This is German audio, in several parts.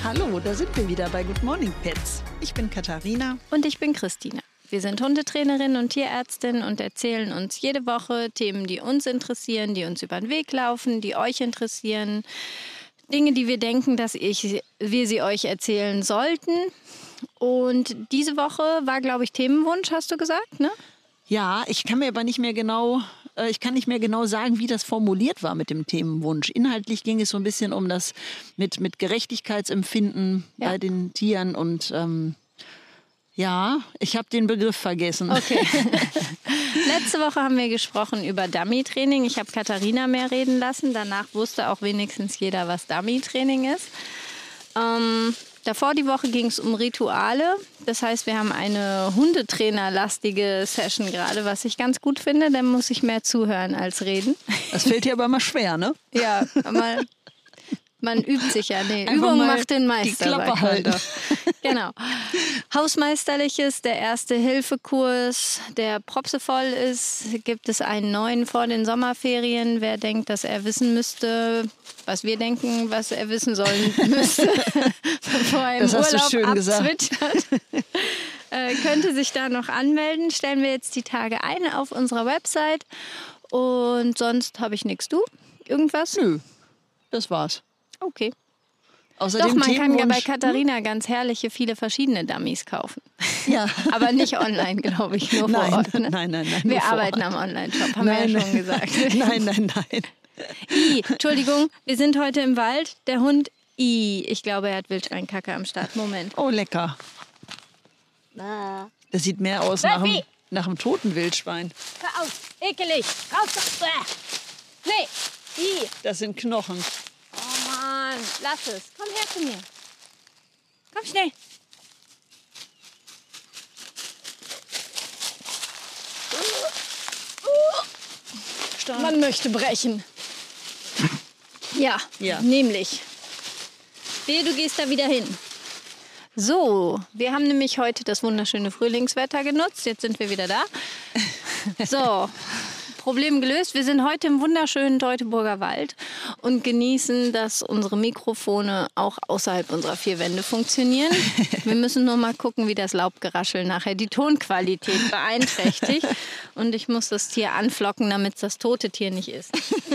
Hallo, da sind wir wieder bei Good Morning Pets. Ich bin Katharina. Und ich bin Christina. Wir sind Hundetrainerin und Tierärztin und erzählen uns jede Woche Themen, die uns interessieren, die uns über den Weg laufen, die euch interessieren. Dinge, die wir denken, dass wir sie euch erzählen sollten. Und diese Woche war, glaube ich, Themenwunsch, hast du gesagt, ne? Ja, ich kann nicht mehr genau sagen, wie das formuliert war mit dem Themenwunsch. Inhaltlich ging es so ein bisschen um das mit Gerechtigkeitsempfinden bei den Tieren und ja, ich habe den Begriff vergessen. Okay. Letzte Woche haben wir gesprochen über Dummy-Training. Ich habe Katharina mehr reden lassen. Danach wusste auch wenigstens jeder, was Dummy-Training ist. Davor die Woche ging es um Rituale. Das heißt, wir haben eine Hundetrainer-lastige Session gerade, was ich ganz gut finde. Dann muss ich mehr zuhören als reden. Das fällt dir aber mal schwer, ne? Ja, aber man übt sich ja. Nee, Übung macht den Meister. Die Klappe halten. Genau. Hausmeisterliches, der Erste-Hilfe-Kurs, der propsevoll ist. Gibt es einen neuen vor den Sommerferien? Wer denkt, dass er wissen müsste, was wir denken, was er wissen sollen müsste, bevor er im Urlaub abzwitschert, könnte sich da noch anmelden. Stellen wir jetzt die Tage ein auf unserer Website. Und sonst habe ich nichts. Du? Irgendwas? Nö, das war's. Okay. Außerdem doch, man kann ja bei Katharina ganz herrliche, viele verschiedene Dummies kaufen. Ja. Aber nicht online, glaube ich, nur vor Ort. Ne? Nein. Wir arbeiten am Online-Shop, haben wir ja schon gesagt. Nein. Entschuldigung, wir sind heute im Wald. Der Hund, ich glaube, er hat Wildschweinkacke am Start. Moment. Oh, lecker. Das sieht mehr aus nach einem toten Wildschwein. Hör auf, ekelig. Raus. Nee, Das sind Knochen. Oh Mann, lass es. Komm her zu mir. Komm schnell. Stark. Man möchte brechen. Ja, Ja. Nämlich. Wehe, du gehst da wieder hin. So, wir haben nämlich heute das wunderschöne Frühlingswetter genutzt. Jetzt sind wir wieder da. So, Problem gelöst. Wir sind heute im wunderschönen Teutoburger Wald und genießen, dass unsere Mikrofone auch außerhalb unserer vier Wände funktionieren. Wir müssen nur mal gucken, wie das Laubgeraschel nachher die Tonqualität beeinträchtigt. Und ich muss das Tier anflocken, damit es das tote Tier nicht ist.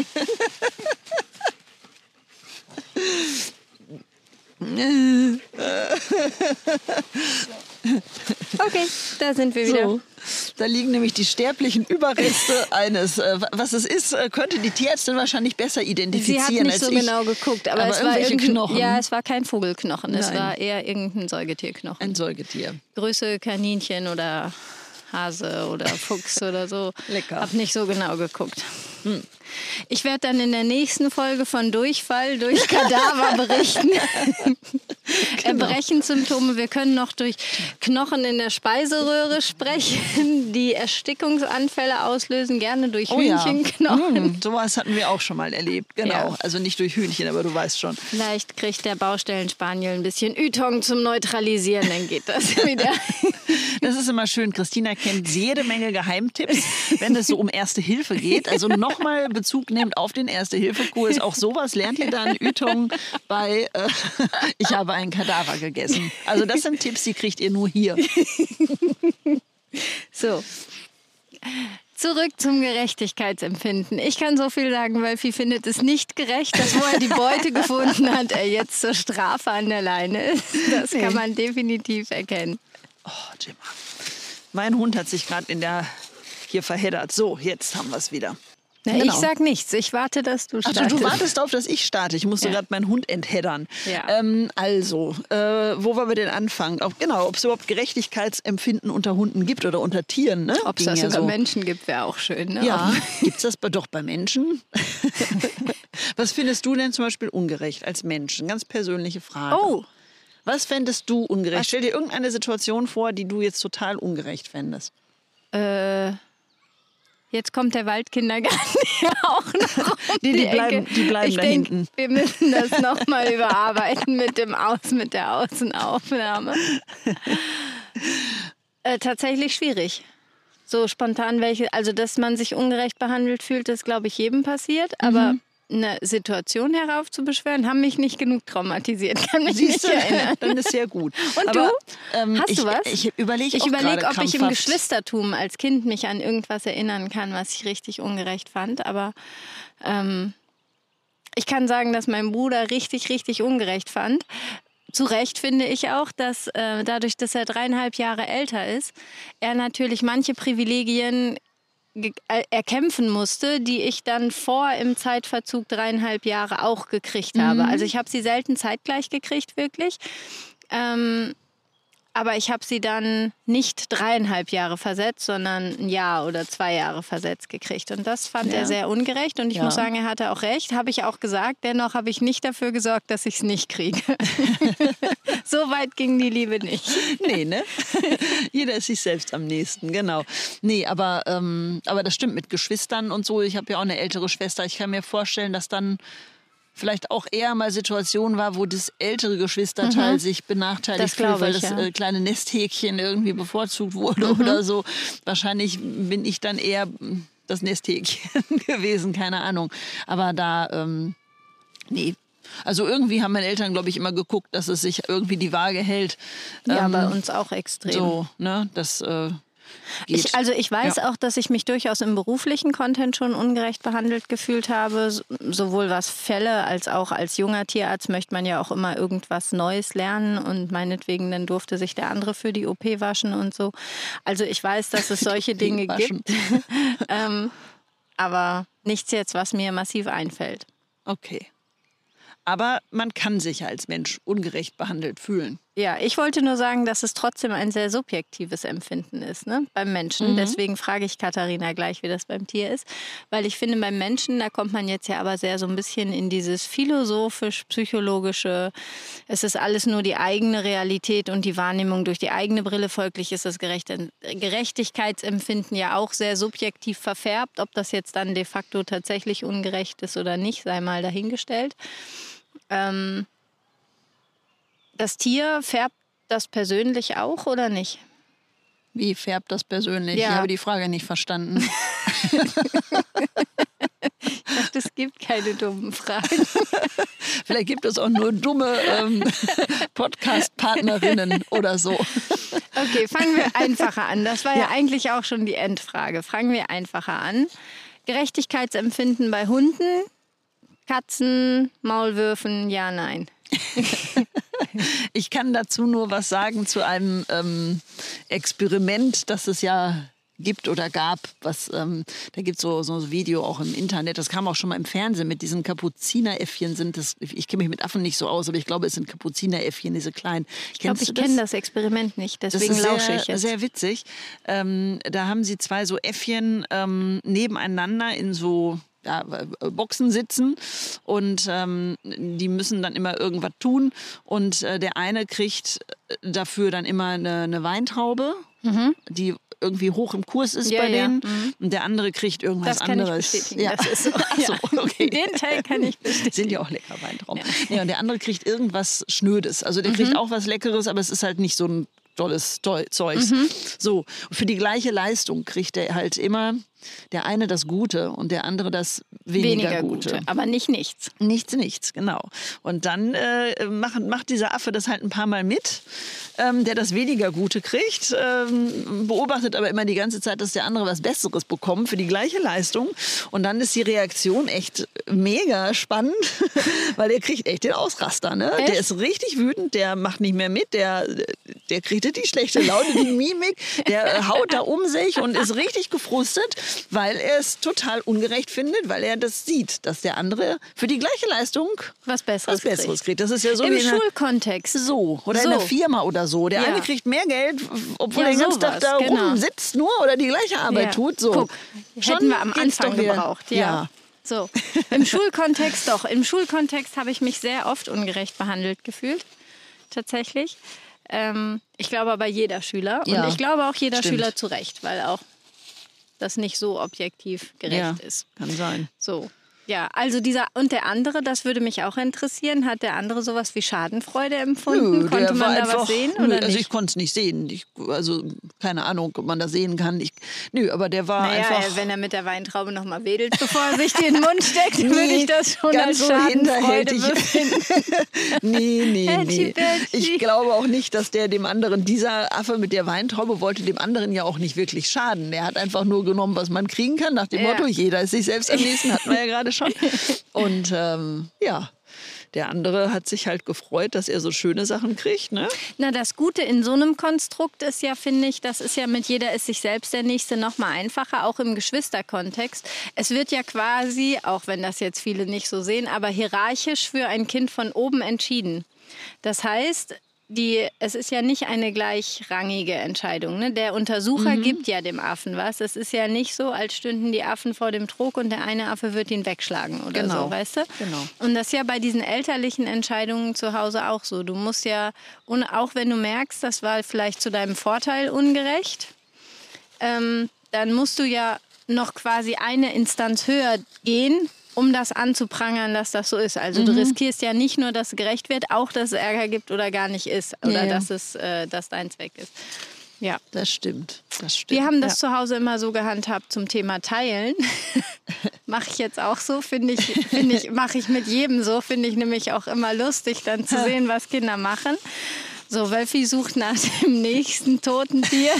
Okay, da sind wir wieder. So, da liegen nämlich die sterblichen Überreste eines, was es ist, könnte die Tierärztin wahrscheinlich besser identifizieren Sie hat nicht als so ich. genau geguckt, aber es war irgendwelche Knochen. Ja, es war kein Vogelknochen, es Nein. war eher irgendein Säugetierknochen. Ein Säugetier. Größe Kaninchen oder Hase oder Fuchs oder so. Lecker. Hab nicht so genau geguckt. Ich werde dann in der nächsten Folge von Durchfall durch Kadaver berichten. Erbrechensymptome. Wir können noch durch Knochen in der Speiseröhre sprechen, die Erstickungsanfälle auslösen, gerne durch Hühnchenknochen. Sowas hatten wir auch schon mal erlebt. Genau. Ja. Also nicht durch Hühnchen, aber du weißt schon. Vielleicht kriegt der Baustellenspaniel ein bisschen Ytong zum Neutralisieren, dann geht das wieder. Das ist immer schön. Christina kennt jede Menge Geheimtipps, wenn es so um Erste Hilfe geht. Also nochmal Bezug nehmt auf den Erste-Hilfe-Kurs. Auch sowas lernt ihr dann Ytong bei Ich habe einen Kadaver gegessen. Also das sind Tipps, die kriegt ihr nur hier. So. Zurück zum Gerechtigkeitsempfinden. Ich kann so viel sagen, Wölfi findet es nicht gerecht, dass wo er die Beute gefunden hat, er jetzt zur Strafe an der Leine ist. Das kann man definitiv erkennen. Oh, Gemma. Mein Hund hat sich gerade hier verheddert. So, jetzt haben wir es wieder. Na, Genau. Ich sag nichts. Ich warte, dass du startest. Also du wartest auf, dass ich starte. Ich musste gerade meinen Hund entheddern. Ja. Wo wollen wir denn anfangen? Ob es überhaupt Gerechtigkeitsempfinden unter Hunden gibt oder unter Tieren. Ne? Ob es das unter Menschen gibt, wäre auch schön. Ne? Ja, gibt es das doch bei Menschen? Was findest du denn zum Beispiel ungerecht als Mensch? Eine ganz persönliche Frage. Oh. Was fändest du ungerecht? Stell dir irgendeine Situation vor, die du jetzt total ungerecht fändest. Jetzt kommt der Waldkindergarten hier auch noch um Die bleiben ich da denk, hinten. Wir müssen das nochmal überarbeiten mit der Außenaufnahme. Tatsächlich schwierig. So spontan also dass man sich ungerecht behandelt fühlt, das glaube ich jedem passiert. Aber eine Situation heraufzubeschwören, haben mich nicht genug traumatisiert. Kann mich Siehst nicht du? erinnern. Dann ist ja gut. Und aber, du? Hast du was? Ich überlege Ich überlege, ob ich im krampfhaft. Geschwistertum als Kind mich an irgendwas erinnern kann, was ich richtig ungerecht fand. Aber ich kann sagen, dass mein Bruder richtig, richtig ungerecht fand. Zu Recht finde ich auch, dass dadurch, dass er 3,5 Jahre älter ist, er natürlich manche Privilegien erkämpfen musste, die ich dann im Zeitverzug 3,5 Jahre auch gekriegt habe. Also ich habe sie selten zeitgleich gekriegt, wirklich. Aber ich habe sie dann nicht 3,5 Jahre versetzt, sondern 1 Jahr oder 2 Jahre versetzt gekriegt. Und das fand er sehr ungerecht. Und ich muss sagen, er hatte auch recht, habe ich auch gesagt. Dennoch habe ich nicht dafür gesorgt, dass ich es nicht kriege. So weit ging die Liebe nicht. Nee, ne? Jeder ist sich selbst am nächsten, genau. Nee, aber das stimmt mit Geschwistern und so. Ich habe ja auch eine ältere Schwester. Ich kann mir vorstellen, dass dann vielleicht auch eher mal Situationen war, wo das ältere Geschwisterteil sich benachteiligt fühlt, weil das kleine Nesthäkchen irgendwie bevorzugt wurde oder so. Wahrscheinlich bin ich dann eher das Nesthäkchen gewesen, keine Ahnung. Aber da, nee. Also irgendwie haben meine Eltern, glaube ich, immer geguckt, dass es sich irgendwie die Waage hält. Ja, bei uns auch extrem. So, ne, das geht. Ich weiß auch, dass ich mich durchaus im beruflichen Content schon ungerecht behandelt gefühlt habe. Sowohl was Fälle als auch als junger Tierarzt möchte man ja auch immer irgendwas Neues lernen und meinetwegen dann durfte sich der andere für die OP waschen und so. Also ich weiß, dass es solche Dinge gibt. Aber nichts jetzt, was mir massiv einfällt. Okay. Aber man kann sich als Mensch ungerecht behandelt fühlen. Ja, ich wollte nur sagen, dass es trotzdem ein sehr subjektives Empfinden ist, ne, beim Menschen. Deswegen frage ich Katharina gleich, wie das beim Tier ist. Weil ich finde, beim Menschen, da kommt man jetzt ja aber sehr so ein bisschen in dieses philosophisch-psychologische, es ist alles nur die eigene Realität und die Wahrnehmung durch die eigene Brille. Folglich ist das Gerechtigkeitsempfinden ja auch sehr subjektiv verfärbt. Ob das jetzt dann de facto tatsächlich ungerecht ist oder nicht, sei mal dahingestellt. Das Tier, färbt das persönlich auch oder nicht? Wie färbt das persönlich? Ja. Ich habe die Frage nicht verstanden. Ich dachte, es gibt keine dummen Fragen. Vielleicht gibt es auch nur dumme Podcast-Partnerinnen oder so. Okay, fangen wir einfacher an. Das war ja eigentlich auch schon die Endfrage. Fangen wir einfacher an. Gerechtigkeitsempfinden bei Hunden, Katzen, Maulwürfen, ja, nein. Ich kann dazu nur was sagen zu einem Experiment, das es ja gibt oder gab. Da gibt es so ein Video auch im Internet, das kam auch schon mal im Fernsehen mit diesen Kapuzineräffchen. Ich kenne mich mit Affen nicht so aus, aber ich glaube, es sind Kapuzineräffchen, diese kleinen. Ich glaube, ich kenne das Experiment nicht, deswegen lausche ich jetzt. Sehr witzig. Da haben sie 2 so Äffchen nebeneinander in so Boxen sitzen und die müssen dann immer irgendwas tun und der eine kriegt dafür dann immer eine Weintraube, die irgendwie hoch im Kurs ist bei denen und der andere kriegt irgendwas anderes. Das kann ich bestätigen, das ist so. Ach so, okay. Den Teil kann ich bestätigen. Sind ja auch lecker Weintrauben. Ja. Und der andere kriegt irgendwas Schnödes. Also der kriegt auch was Leckeres, aber es ist halt nicht so ein tolles Zeugs. So, für die gleiche Leistung kriegt er halt immer der eine das Gute und der andere das weniger Gute. Aber nicht nichts. Nichts, genau. Und dann macht dieser Affe das halt ein paar Mal mit, der das weniger Gute kriegt, beobachtet aber immer die ganze Zeit, dass der andere was Besseres bekommt für die gleiche Leistung. Und dann ist die Reaktion echt mega spannend, weil er kriegt echt den Ausraster. Ne? Der ist richtig wütend, der macht nicht mehr mit, der kriegt die schlechte Laune, die Mimik, der haut da um sich und ist richtig gefrustet, weil er es total ungerecht findet, weil er das sieht, dass der andere für die gleiche Leistung was Besseres kriegt. Das ist ja so im wie Schulkontext. Oder in der Firma oder so. Der eine kriegt mehr Geld, obwohl er den ganzen Tag da rumsitzt nur oder die gleiche Arbeit tut. So. Guck, hätten wir am Anfang gebraucht. Ja. So. Im Schulkontext doch. Im Schulkontext habe ich mich sehr oft ungerecht behandelt gefühlt. Tatsächlich. Ich glaube aber jeder Schüler. Und ich glaube auch jeder Schüler zu Recht, weil auch das nicht so objektiv gerecht ist. Kann sein. So. Ja, also und der andere, das würde mich auch interessieren, hat der andere sowas wie Schadenfreude empfunden? Nö, Konnte man da einfach, was sehen nö, oder also nicht? ich konnte es nicht sehen. Also keine Ahnung, ob man das sehen kann. Aber der war einfach... wenn er mit der Weintraube noch mal wedelt, bevor er sich die in den Mund steckt, würde ich das schon ganz als so Schadenfreude hinterhältig. befinden. Nee. Ich glaube auch nicht, dass dieser Affe mit der Weintraube wollte dem anderen ja auch nicht wirklich schaden. Der hat einfach nur genommen, was man kriegen kann, nach dem Motto, jeder ist sich selbst am nächsten, hatten wir ja gerade schon. Und der andere hat sich halt gefreut, dass er so schöne Sachen kriegt, ne? Na, das Gute in so einem Konstrukt ist ja, finde ich, das ist ja mit jeder ist sich selbst der Nächste noch mal einfacher, auch im Geschwisterkontext. Es wird ja quasi, auch wenn das jetzt viele nicht so sehen, aber hierarchisch für ein Kind von oben entschieden. Das heißt, es ist ja nicht eine gleichrangige Entscheidung. Ne? Der Untersucher gibt ja dem Affen was. Es ist ja nicht so, als stünden die Affen vor dem Trog und der eine Affe wird ihn wegschlagen oder so, weißt du? Genau. Und das ist ja bei diesen elterlichen Entscheidungen zu Hause auch so. Du musst ja, auch wenn du merkst, das war vielleicht zu deinem Vorteil ungerecht, dann musst du ja noch quasi eine Instanz höher gehen, um das anzuprangern, dass das so ist. Also du riskierst ja nicht nur, dass es gerecht wird, auch dass es Ärger gibt oder gar nicht ist. Oder dass dein Zweck ist. Ja, das stimmt. Wir haben das zu Hause immer so gehandhabt zum Thema Teilen. Mache ich jetzt auch so, mache ich mit jedem so. Finde ich nämlich auch immer lustig, dann zu sehen, was Kinder machen. So, Wölfi sucht nach dem nächsten toten Tier,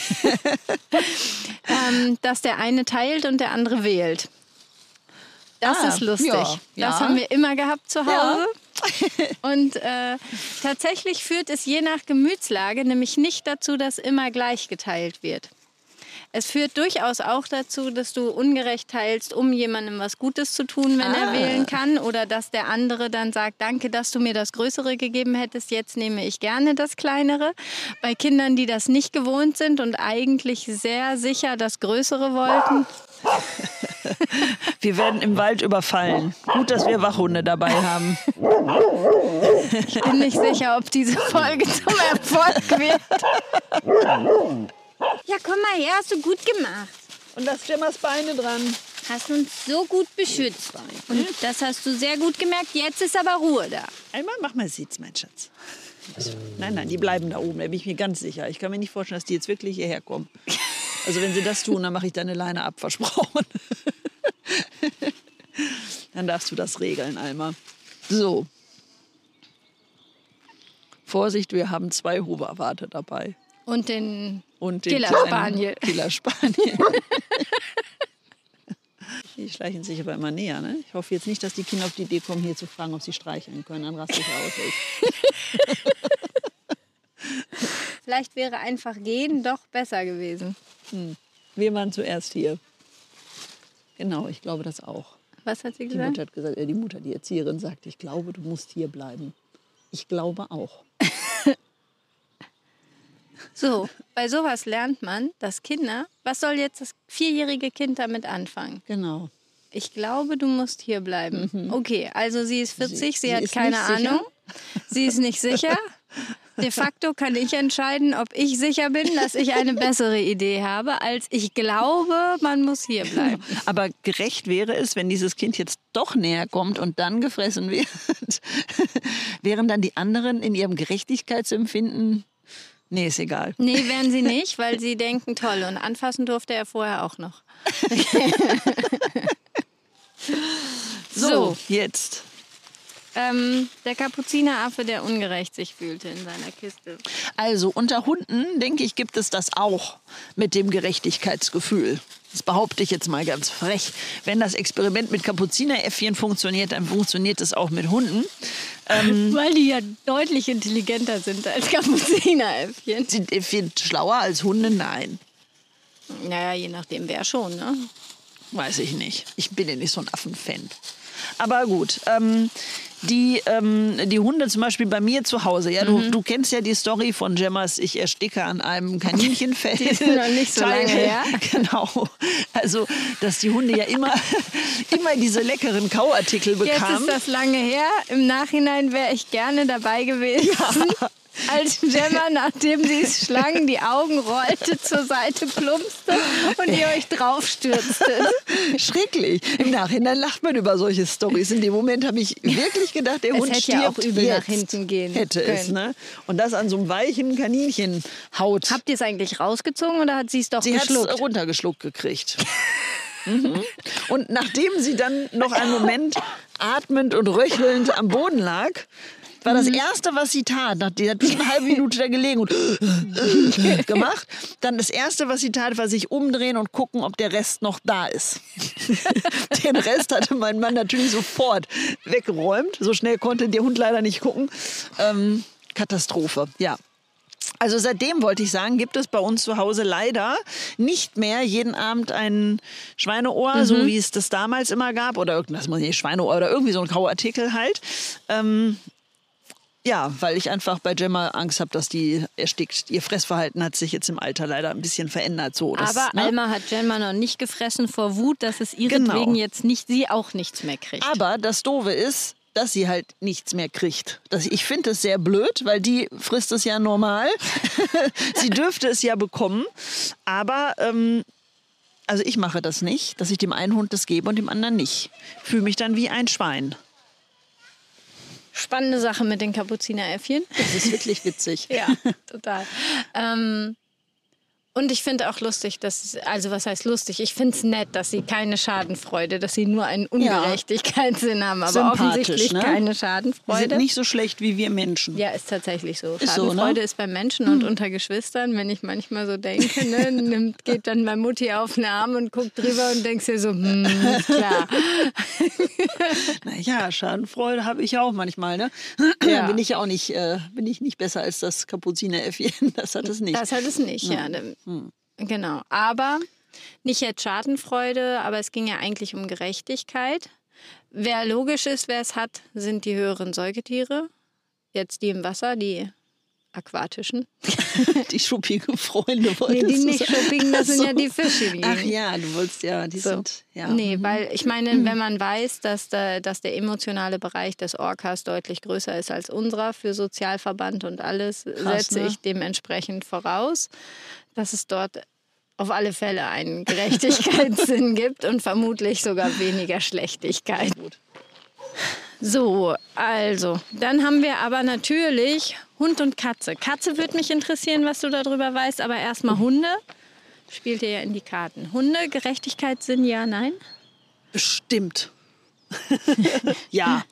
dass der eine teilt und der andere wählt. Das ist lustig. Das haben wir immer gehabt zu Hause. Ja. Und tatsächlich führt es je nach Gemütslage nämlich nicht dazu, dass immer gleich geteilt wird. Es führt durchaus auch dazu, dass du ungerecht teilst, um jemandem was Gutes zu tun, wenn er wählen kann. Oder dass der andere dann sagt, danke, dass du mir das Größere gegeben hättest, jetzt nehme ich gerne das Kleinere. Bei Kindern, die das nicht gewohnt sind und eigentlich sehr sicher das Größere wollten. Wir werden im Wald überfallen. Gut, dass wir Wachhunde dabei haben. Ich bin nicht sicher, ob diese Folge zum Erfolg wird. Ja, komm mal her, hast du gut gemacht. Und da ist Gemmas Beine dran. Hast uns so gut beschützt. Und das hast du sehr gut gemerkt. Jetzt ist aber Ruhe da. Einmal mach mal Sitz, mein Schatz. Nein, die bleiben da oben, da bin ich mir ganz sicher. Ich kann mir nicht vorstellen, dass die jetzt wirklich hierher kommen. Also wenn sie das tun, dann mache ich deine Leine ab, versprochen. Dann darfst du das regeln, Alma. So. Vorsicht, wir haben 2 Hoverwarte dabei. Und den Killer-Spaniel. Killer-Spaniel. Die schleichen sich aber immer näher, ne? Ich hoffe jetzt nicht, dass die Kinder auf die Idee kommen, hier zu fragen, ob sie streicheln können. Dann raste ich aus. Vielleicht wäre einfach gehen doch besser gewesen. Wir waren zuerst hier. Genau, ich glaube das auch. Was hat sie Die gesagt? Mutter hat gesagt, die Erzieherin sagte, ich glaube, du musst hier bleiben. Ich glaube auch. So, bei sowas lernt man, dass Kinder, was soll jetzt das 4-jährige Kind damit anfangen? Genau. Ich glaube, du musst hier bleiben. Okay, also sie ist 40, sie hat ist keine nicht sicher. Ahnung. Sie ist nicht sicher. De facto kann ich entscheiden, ob ich sicher bin, dass ich eine bessere Idee habe, als ich glaube, man muss hier bleiben. Aber gerecht wäre es, wenn dieses Kind jetzt doch näher kommt und dann gefressen wird. Wären dann die anderen in ihrem Gerechtigkeitsempfinden... Nee, ist egal. Nee, wären sie nicht, weil sie denken, toll. Und anfassen durfte er vorher auch noch. So, jetzt. Der Kapuzineraffe, der ungerecht sich fühlte in seiner Kiste. Also unter Hunden, denke ich, gibt es das auch mit dem Gerechtigkeitsgefühl. Das behaupte ich jetzt mal ganz frech. Wenn das Experiment mit Kapuzineräffchen funktioniert, dann funktioniert es auch mit Hunden. Weil die ja deutlich intelligenter sind als Kapuzineräffchen. Sind Äffchen schlauer als Hunde? Nein. Naja, je nachdem, wer schon, ne? Weiß ich nicht. Ich bin ja nicht so ein Affenfan. Aber gut, die Hunde zum Beispiel bei mir zu Hause, ja, du kennst ja die Story von Gemmas, ich ersticke an einem Kaninchenfell. Die sind noch nicht so lange her. Genau, also dass die Hunde ja immer diese leckeren Kauartikel bekamen. Jetzt ist das lange her, im Nachhinein wäre ich gerne dabei gewesen. Ja. als Gemma, nachdem sie es schlang, die Augen rollte, zur Seite plumpste und ihr euch draufstürztet. Schrecklich. Im Nachhinein lacht man über solche Storys. In dem Moment habe ich wirklich gedacht, der Es Hund hätte stirbt ja auch übel jetzt. nach hinten gehen Hätte es, können. ne? Und das an so einem weichen Kaninchenhaut. Habt ihr es eigentlich rausgezogen oder hat sie es doch Sie hat es geschluckt? runtergeschluckt gekriegt. Und nachdem sie dann noch einen Moment atmend und röchelnd am Boden lag, war das Erste, was sie tat, nachdem sie hat eine halbe Minute da gelegen und gemacht, dann das Erste, was sie tat, war sich umdrehen und gucken, ob der Rest noch da ist. Den Rest hatte mein Mann natürlich sofort weggeräumt. So schnell konnte der Hund leider nicht gucken. Katastrophe, ja. Also seitdem, wollte ich sagen, gibt es bei uns zu Hause leider nicht mehr jeden Abend ein Schweineohr, so wie es das damals immer gab. Oder irgendwas, Schweineohr oder irgendwie so ein Kauartikel halt. Ja, weil ich einfach bei Gemma Angst habe, dass die erstickt. Ihr Fressverhalten hat sich jetzt im Alter leider ein bisschen verändert. So, das, Aber Alma hat Gemma noch nicht gefressen vor Wut, dass es ihretwegen jetzt nicht, sie auch nichts mehr kriegt. Aber das Doofe ist, dass sie halt nichts mehr kriegt. Ich finde es sehr blöd, weil die frisst es ja normal. Sie dürfte es ja bekommen. Aber also ich mache das nicht, dass ich dem einen Hund das gebe und dem anderen nicht. Fühle mich dann wie ein Schwein. Spannende Sache mit den Kapuzineräffchen. Das ist wirklich witzig. Ja, total. Und ich finde auch lustig, also was heißt lustig? Ich finde es nett, dass sie keine Schadenfreude, dass sie nur einen Ungerechtigkeitssinn haben, aber Sympathisch, offensichtlich ne? keine Die Schadenfreude. sind nicht so schlecht wie wir Menschen. Ja, ist tatsächlich so. Ist so, Schadenfreude ne? ist bei Menschen und unter Geschwistern, wenn ich manchmal so denke, ne, geht dann meine Mutti auf den Arm und guckt drüber und denkst dir so, ist klar. Naja, Schadenfreude habe ich ja auch manchmal, ne? Ja. Bin ich ja auch nicht, bin ich nicht besser als das Kapuzineräffchen. Das hat es nicht. Das hat es nicht, ja. Genau. Aber nicht jetzt Schadenfreude, aber es ging ja eigentlich um Gerechtigkeit. Wer logisch ist, wer es hat, sind die höheren Säugetiere. Jetzt die im Wasser, die aquatischen. Die schuppigen Freunde wolltest Nee, die du nicht sagen. schuppigen, das sind ja die Fische. Ach ja, du wolltest ja, die sind, ja. Nee, weil ich meine, wenn man weiß, dass der emotionale Bereich des Orcas deutlich größer ist als unserer für Sozialverband und alles, Krass, setze ne? ich dementsprechend voraus, dass es dort auf alle Fälle einen Gerechtigkeitssinn gibt und vermutlich sogar weniger Schlechtigkeit. So, also, dann haben wir aber natürlich Hund und Katze. Katze würde mich interessieren, was du darüber weißt, aber erstmal Hunde. Spielt ihr ja in die Karten. Hunde, Gerechtigkeitssinn, ja, nein? Bestimmt. Ja.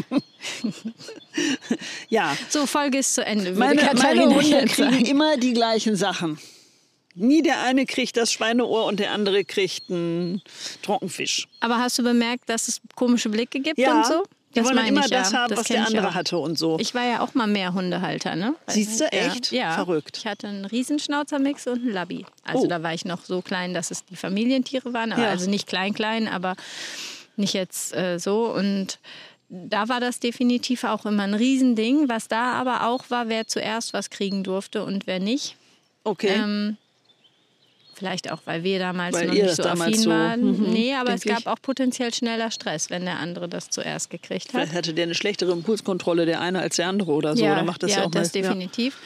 Ja. So, Folge ist zu Ende. würde Meine Katharina Hunde jetzt kriegen sagen. immer die gleichen Sachen. Nie der eine kriegt das Schweineohr und der andere kriegt einen Trockenfisch. Aber hast du bemerkt, dass es komische Blicke gibt Ja, und so? die wollen meine immer ich ja. das haben, was kenn der ich andere auch. hatte und so. Ich war ja auch mal mehr Hundehalter, ne? Siehst du, echt? Ja. Verrückt. Ich hatte einen Riesenschnauzermix und einen Labby. Also Oh. da war ich noch so klein, dass es die Familientiere waren. Aber Ja. Also nicht klein, aber nicht jetzt so. Und da war das definitiv auch immer ein Riesending. Was da aber auch war, wer zuerst was kriegen durfte und wer nicht. Okay. Vielleicht auch, weil wir damals Weil noch ihr nicht das so damals affin so, waren. Nee, aber es denk ich. gab auch potenziell schneller Stress, wenn der andere das zuerst gekriegt hat. Vielleicht hatte der eine schlechtere Impulskontrolle, der eine als der andere oder so. Oder macht das ja auch das mal. definitiv.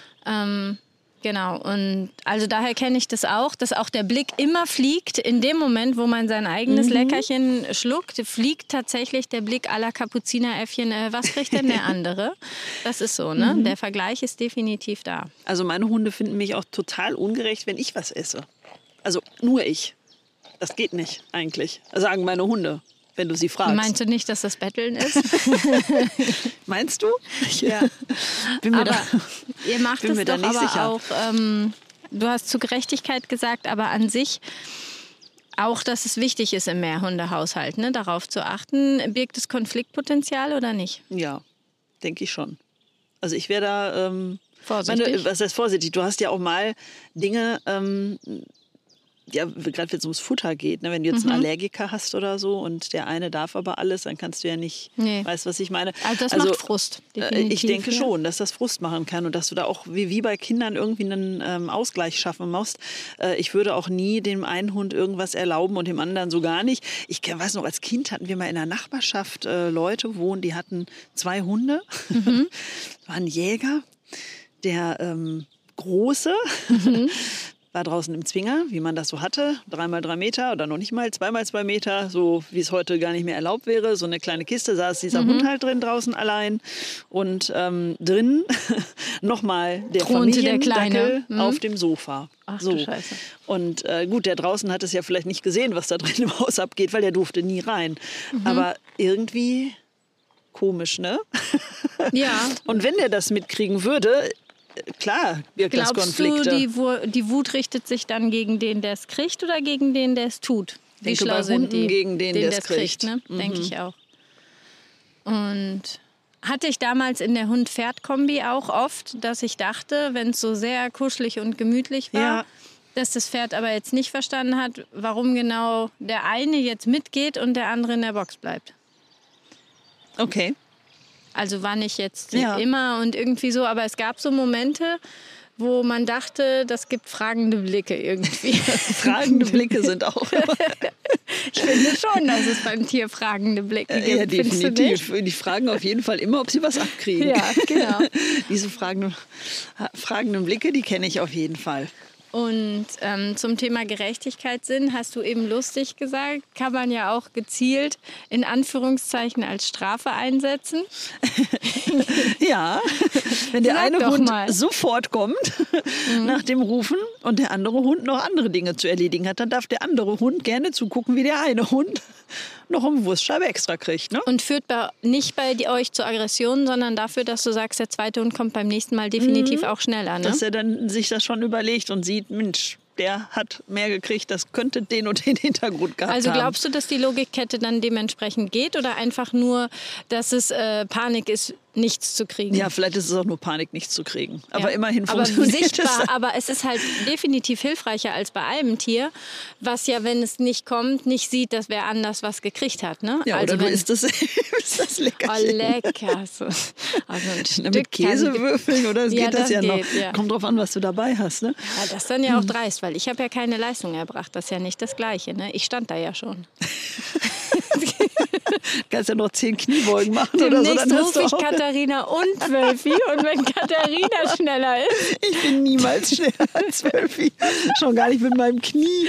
Genau, und also daher kenne ich das auch, dass auch der Blick immer fliegt. In dem Moment, wo man sein eigenes Leckerchen schluckt, fliegt tatsächlich der Blick aller Kapuzineräffchen. Was kriegt denn der andere? Das ist so, ne? Der Vergleich ist definitiv da. Also meine Hunde finden mich auch total ungerecht, wenn ich was esse. Also nur ich. Das geht nicht eigentlich. Sagen meine Hunde, wenn du sie fragst. Meinst du nicht, dass das Betteln ist? Meinst du? Ja. Bin mir Aber da, ihr macht bin es mir doch da nicht aber sicher. auch, du hast zu Gerechtigkeit gesagt, aber an sich auch, dass es wichtig ist im Mehrhundehaushalt, ne, darauf zu achten. Birgt es Konfliktpotenzial oder nicht? Ja, denke ich schon. Also ich wäre da... Vorsichtig. was heißt vorsichtig? Du hast ja auch mal Dinge... ja, gerade wenn es ums Futter geht, ne? Wenn du jetzt einen Allergiker hast oder so und der eine darf aber alles, dann kannst du ja nicht, Nee. weißt was ich meine? Also das macht Frust, definitiv, ich denke ja. schon, dass das Frust machen kann und dass du da auch wie bei Kindern irgendwie einen Ausgleich schaffen musst. Ich würde auch nie dem einen Hund irgendwas erlauben und dem anderen so gar nicht. Ich weiß noch, als Kind hatten wir mal in der Nachbarschaft Leute wohnen, die hatten 2 Hunde, waren Jäger. Der Große war draußen im Zwinger, wie man das so hatte. 3x3 Meter oder noch nicht mal 2x2 Meter, so wie es heute gar nicht mehr erlaubt wäre. So eine kleine Kiste saß dieser Hund halt drin draußen allein. Und drin nochmal der Thronte der Familiendackel Kleine. auf dem Sofa. Ach so. du Scheiße. Und gut, der draußen hat es ja vielleicht nicht gesehen, was da drin im Haus abgeht, weil der durfte nie rein. Aber irgendwie komisch, ne? Ja. Und wenn der das mitkriegen würde, klar, birgt das Glaubst Konflikte. du, die Wut richtet sich dann gegen den, der es kriegt, oder gegen den, der es tut? Wie denke, schlau bei sind Hunden die? gegen den, der es kriegt. Ne? Denke ich auch. Und hatte ich damals in der Hund-Pferd-Kombi auch oft, dass ich dachte, wenn es so sehr kuschelig und gemütlich war, Ja. dass das Pferd aber jetzt nicht verstanden hat, warum genau der eine jetzt mitgeht und der andere in der Box bleibt. Okay. Also war nicht jetzt Ja. immer und irgendwie so, aber es gab so Momente, wo man dachte, das gibt fragende Blicke irgendwie. Fragende Blicke sind auch. Ich finde schon, dass es beim Tier fragende Blicke gibt. Ja, Findest du definitiv. nicht? Die fragen auf jeden Fall immer, ob sie was abkriegen. Ja, genau. Diese fragenden Blicke, die kenne ich auf jeden Fall. Und zum Thema Gerechtigkeitssinn hast du eben lustig gesagt, kann man ja auch gezielt in Anführungszeichen als Strafe einsetzen. Ja, wenn der Sag eine doch Hund mal. sofort kommt nach dem Rufen und der andere Hund noch andere Dinge zu erledigen hat, dann darf der andere Hund gerne zugucken, wie der eine Hund noch eine Wurstscheibe extra kriegt. Ne? Und führt nicht bei euch zu Aggressionen, sondern dafür, dass du sagst, der zweite Hund kommt beim nächsten Mal definitiv auch schneller. Ne? Dass er dann sich das schon überlegt und sieht, Mensch, der hat mehr gekriegt, das könnte den und den Hintergrund gehabt Also haben. glaubst du, dass die Logikkette dann dementsprechend geht oder einfach nur, dass es Panik ist, nichts zu kriegen? Ja, vielleicht ist es auch nur Panik, nichts zu kriegen. Aber Ja. immerhin aber funktioniert sichtbar, es. aber es ist halt definitiv hilfreicher als bei einem Tier, was ja, wenn es nicht kommt, nicht sieht, dass wer anders was gekriegt hat. Ne? Ja, also oder du wenn- isst das, isst das Oh, Leckerchen. lecker. So. Also ein Stück Mit Käsewürfeln oder Ja, geht das das ja noch. geht, ja. Kommt drauf an, was du dabei hast. Ne? Ja, das ist dann ja auch dreist, weil ich habe ja keine Leistung erbracht. Das ist ja nicht das Gleiche. Ne? Ich stand da ja schon. Kannst ja noch 10 Kniebeugen machen oder so. Demnächst Dann hast rufe du ich auch, Katharina und Wölfi. Und wenn Katharina schneller ist, ich bin niemals schneller als Wölfi. Schon gar nicht mit meinem Knie.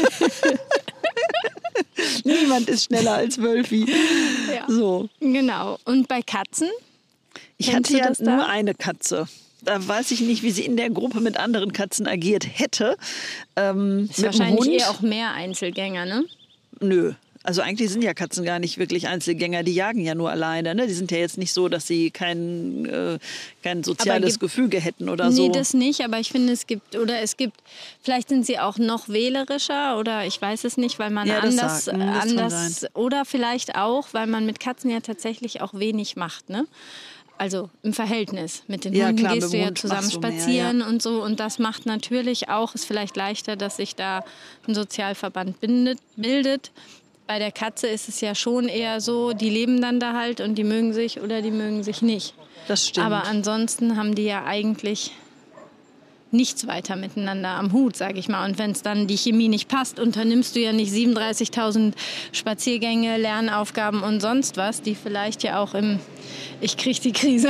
Niemand ist schneller als Wölfi. Ja. So. genau. Und bei Katzen? Ich Kennst hatte du ja das da? nur eine Katze. Da weiß ich nicht, wie sie in der Gruppe mit anderen Katzen agiert hätte. Ist mit dem wahrscheinlich Hund, eher auch mehr Einzelgänger, ne? Nö. Also eigentlich sind ja Katzen gar nicht wirklich Einzelgänger, die jagen ja nur alleine. Ne? Die sind ja jetzt nicht so, dass sie kein soziales Gefüge hätten oder so. Nee, das nicht, aber ich finde, es gibt, vielleicht sind sie auch noch wählerischer oder ich weiß es nicht, weil man Ja, das kann anders oder vielleicht auch, weil man mit Katzen ja tatsächlich auch wenig macht, ne? Also im Verhältnis. Mit den Ja, Hunden klar, gehst mit du dem ja Hund zusammen machst du mehr, spazieren und so. Und das macht natürlich auch, ist vielleicht leichter, dass sich da ein Sozialverband bildet. Bei der Katze ist es ja schon eher so, die leben dann da halt und die mögen sich oder die mögen sich nicht. Das stimmt. Aber ansonsten haben die ja eigentlich nichts weiter miteinander am Hut, sage ich mal. Und wenn es dann die Chemie nicht passt, unternimmst du ja nicht 37.000 Spaziergänge, Lernaufgaben und sonst was, die vielleicht ja auch ich krieg die Krise.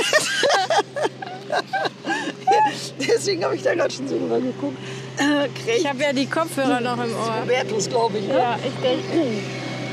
Deswegen habe ich da gerade schon so drüber geguckt. Ich habe ja die Kopfhörer noch im Ohr. Robertus, glaube ich. Ne? Ja, ich denke.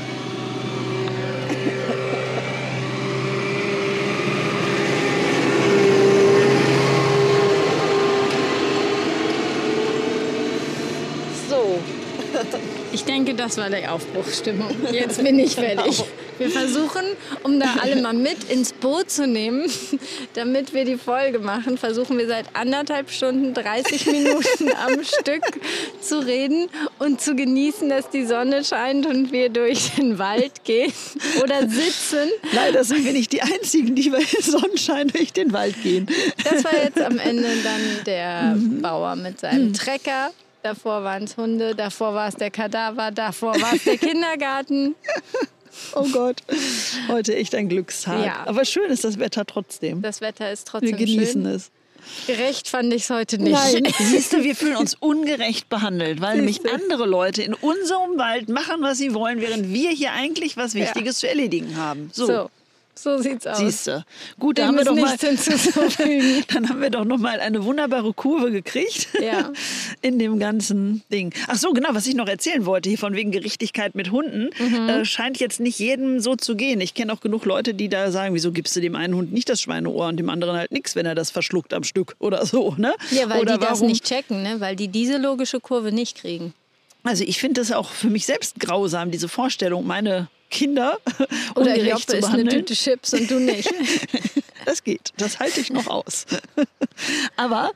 So. Ich denke, das war die Aufbruchsstimmung. Jetzt bin ich fertig. Wir versuchen, um da alle mal mit ins Boot zu nehmen, damit wir die Folge machen, versuchen wir seit 1,5 Stunden, 30 Minuten am Stück zu reden und zu genießen, dass die Sonne scheint und wir durch den Wald gehen oder sitzen. Leider sind wir nicht die Einzigen, die bei Sonnenschein durch den Wald gehen. Das war jetzt am Ende dann der Bauer mit seinem Trecker. Davor waren es Hunde, davor war es der Kadaver, davor war es der Kindergarten. Oh Gott, heute echt ein Glückstag. Ja. Aber schön ist das Wetter trotzdem. Das Wetter ist Wir trotzdem genießen schön. es. Gerecht fand ich es heute nicht. Nein, siehst du, wir fühlen uns ungerecht behandelt, weil nämlich andere Leute in unserem Wald machen, was sie wollen, während wir hier eigentlich was Wichtiges zu erledigen haben. So, So sieht's aus. Siehste. Gut, Dem haben wir ist doch mal, nichts hinzuzufügen. dann haben wir doch noch mal eine wunderbare Kurve gekriegt Ja. in dem ganzen Ding. Ach so, genau, was ich noch erzählen wollte, hier von wegen Gerechtigkeit mit Hunden, scheint jetzt nicht jedem so zu gehen. Ich kenne auch genug Leute, die da sagen, wieso gibst du dem einen Hund nicht das Schweineohr und dem anderen halt nichts, wenn er das verschluckt am Stück oder so. Ne? Ja, weil oder die das nicht checken, ne? Weil die diese logische Kurve nicht kriegen. Also ich finde das auch für mich selbst grausam, diese Vorstellung, meine Kinder Oder ungerecht Joppe zu ist eine behandeln. Tüte Chips und du nicht. Das geht, das halte ich noch aus. Aber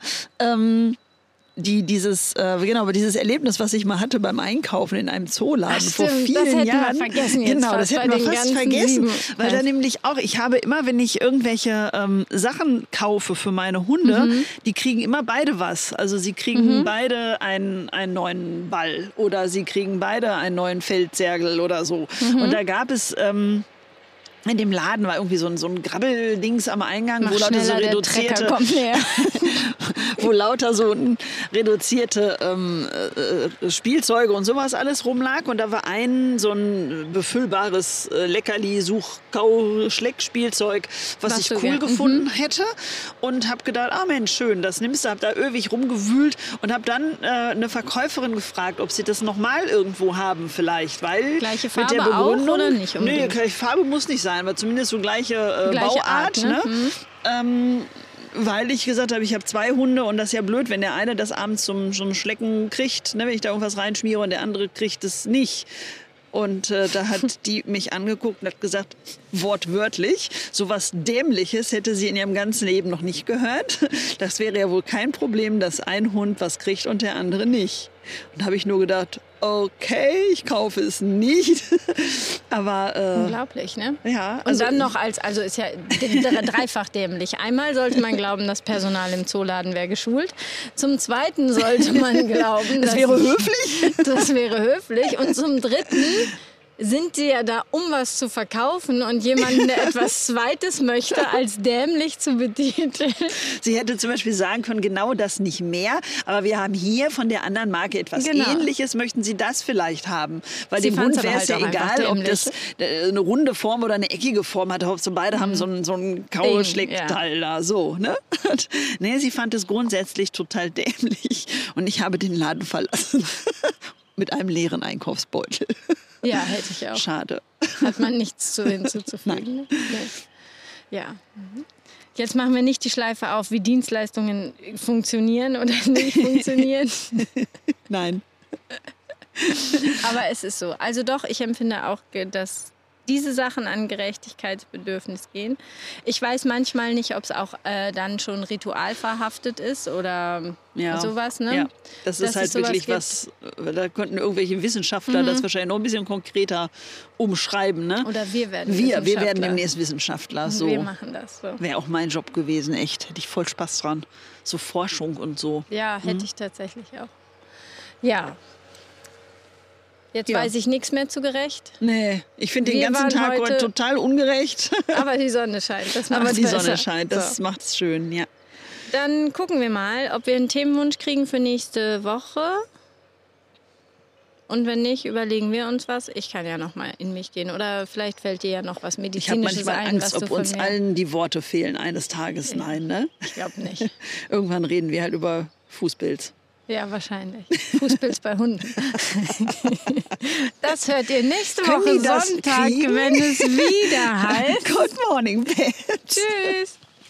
dieses Erlebnis, was ich mal hatte beim Einkaufen in einem Zooladen Ach, vor stimmt, vielen das hätten Jahren. wir vergessen jetzt Genau, fast das hätten bei wir den fast ganzen vergessen. 7. Weil da nämlich auch, ich habe immer, wenn ich irgendwelche Sachen kaufe für meine Hunde, die kriegen immer beide was. Also sie kriegen beide einen neuen Ball oder sie kriegen beide einen neuen Feldzergel oder so. Und da gab es in dem Laden war irgendwie so ein Grabbeldings am Eingang, wo lauter so reduzierte, wo lauter so reduzierte Spielzeuge und sowas alles rumlag. Und da war so ein befüllbares Leckerli-Such-Kau-Schleck-Spielzeug, was ich cool gefunden hätte. Und habe gedacht, Mensch, schön, das nimmst du. Hab da ewig rumgewühlt und habe dann eine Verkäuferin gefragt, ob sie das nochmal irgendwo haben vielleicht. Weil Gleiche Farbe mit der Begründung, auch oder nicht unbedingt? Nee, gleiche Farbe muss nicht sein, aber zumindest so gleiche Bauart. Art, ne? Weil ich gesagt habe, ich habe 2 Hunde und das ist ja blöd, wenn der eine das abends zum Schlecken kriegt, ne, wenn ich da irgendwas reinschmiere und der andere kriegt es nicht. Und da hat die mich angeguckt und hat gesagt, wortwörtlich, sowas Dämliches hätte sie in ihrem ganzen Leben noch nicht gehört. Das wäre ja wohl kein Problem, dass ein Hund was kriegt und der andere nicht. Und da habe ich nur gedacht, okay, ich kaufe es nicht. Aber unglaublich, ne? Ja. Und dann noch also ist ja dreifach dämlich. Einmal sollte man glauben, das Personal im Zooladen wäre geschult. Zum Zweiten sollte man glauben, das wäre höflich. Das wäre höflich. Und zum Dritten sind sie ja da, um was zu verkaufen und jemanden, der etwas Zweites möchte, als dämlich zu betiteln. Sie hätte zum Beispiel sagen können, genau das nicht mehr, aber wir haben hier von der anderen Marke etwas Ähnliches, möchten Sie das vielleicht haben? Weil dem Hund wäre es ja egal, ob das eine runde Form oder eine eckige Form hat, Hauptsache beide haben so ein Kauschleckteil da, so, ne? Nee, sie fand es grundsätzlich total dämlich und ich habe den Laden verlassen. Mit einem leeren Einkaufsbeutel. Ja, hätte ich auch. Schade. Hat man nichts hinzuzufügen. Ne? Nee. Ja. Jetzt machen wir nicht die Schleife auf, wie Dienstleistungen funktionieren oder nicht funktionieren. Nein. Aber es ist so. Also doch, ich empfinde auch, dass diese Sachen an Gerechtigkeitsbedürfnis gehen. Ich weiß manchmal nicht, ob es auch dann schon ritualverhaftet ist oder sowas. Ne? Ja, das ist halt wirklich was, da könnten irgendwelche Wissenschaftler das wahrscheinlich noch ein bisschen konkreter umschreiben. Ne? Oder wir werden Wir werden demnächst Wissenschaftler. So. Wir machen das so. Wäre auch mein Job gewesen, echt. Hätte ich voll Spaß dran. So Forschung und so. Ja, hätte ich tatsächlich auch. Ja. Jetzt weiß ich nichts mehr zu gerecht. Nee, ich finde den ganzen Tag heute total ungerecht. Aber die Sonne scheint, das macht's Aber die besser. Sonne scheint, das macht's schön, ja. Dann gucken wir mal, ob wir einen Themenwunsch kriegen für nächste Woche. Und wenn nicht, überlegen wir uns was. Ich kann ja noch mal in mich gehen. Oder vielleicht fällt dir ja noch was Medizinisches ein. Ich habe manchmal Angst, ob uns allen die Worte fehlen eines Tages. Nein, ne? Ich glaube nicht. Irgendwann reden wir halt über Fußpilz. Ja, wahrscheinlich. Fußpilz bei Hunden. Das hört ihr nächste Woche Sonntag, wenn es wieder heißt. Good morning, Pets. Tschüss.